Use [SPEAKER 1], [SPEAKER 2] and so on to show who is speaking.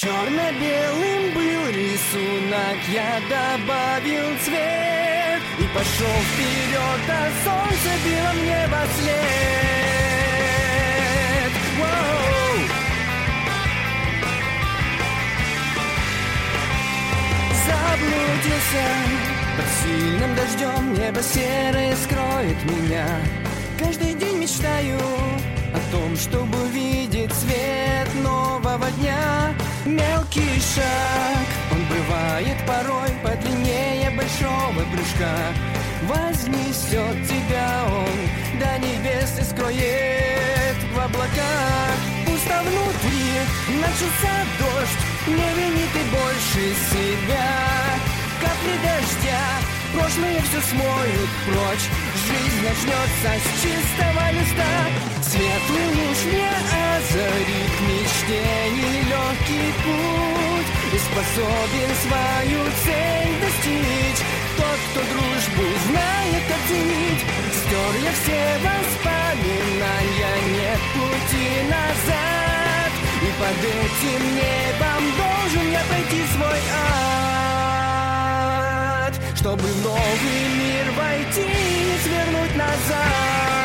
[SPEAKER 1] Черно-белым был рисунок, я добавил цвет и пошел вперед, а солнце било мне во след. Воу! Заблудился под сильным дождем, небо серое скроет меня. Каждый день мечтаю о том, чтобы увидеть свет нового дня. Мелкий шаг, он бывает порой подлиннее большого прыжка. Вознесет тебя он до небес и скроет в облаках. Пусто внутри, начался дождь, не вини ты больше себя. Капли дождя, прошлое все смоют прочь. Жизнь начнется с чистого листа. Светлый луч не озарит мечте нелегкий путь и способен свою цель достичь. Тот, кто дружбу знает оценить. Стер я все воспоминания, нет пути назад. И под этим небом должен я пройти свой ад, чтобы в новый мир войти и свернуть назад.